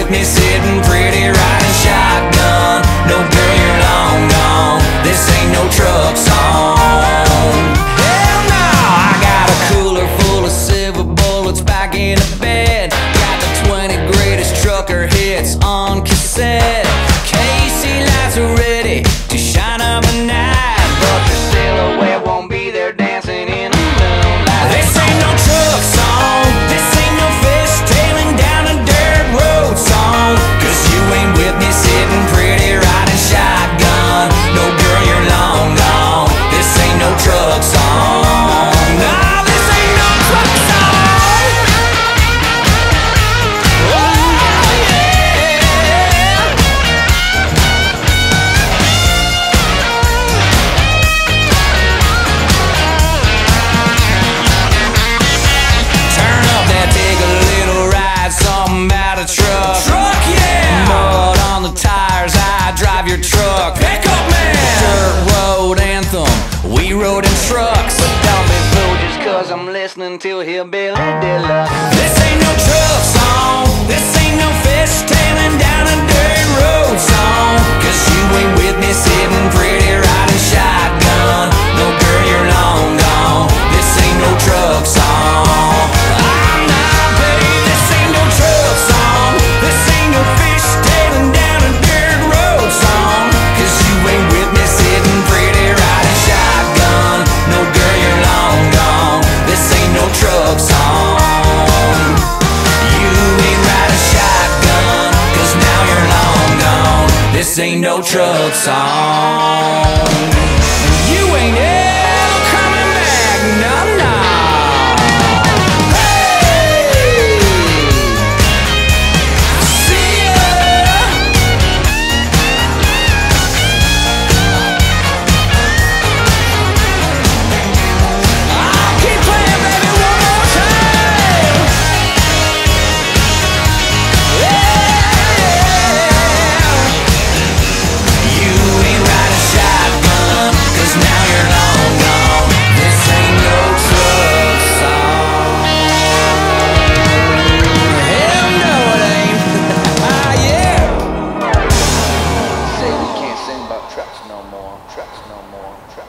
with me sitting pretty riding shotgun. No girl, you're long gone. This ain't no truck song. Hell no, I got a cooler full of silver bullets back in the bed. Got the 20 greatest trucker hits on cassette. Casey lights are ready to shine up a night, but the silhouette won't be there dancing in the moonlight. This ain't no truck song. This ain't no fishtailing down a dirt road song. Cause you ain't with me sitting pretty riding shotgun. No girl, you're long gone. This ain't no truck song. Nah, this ain't no truck song. Oh yeah. Turn up that, take a little ride, something about a truck. Truck, yeah. Mud on the tires, I drive your truck. Pick up man. Dirt road anthem, we rode in trucks. But don't be fooled just cause I'm listening to Hillbilly Deluxe. This ain't no truck song. This ain't no fishtailing down a dirt road song. Cause you ain't with me sitting pretty riding shotgun. No girl, you're long gone. This ain't no truck song. I'm not babe, this ain't no truck song. This ain't no fishtailing down a dirt road song. Cause you ain't with me sitting pretty riding shotgun. No girl, you're long gone. This ain't no truck song. You ain't riding shotgun. Cause now you're long gone. This ain't no truck song. You ain't ever coming back, no, no. Hey! See ya! I'll keep playing, baby, one more time. Yeah! You ain't riding shotgun, cause now you're long gone. This ain't no truck song. Hell no, it ain't. Yeah! Say we can't sing about trucks no more. Trucks no more. Trucks.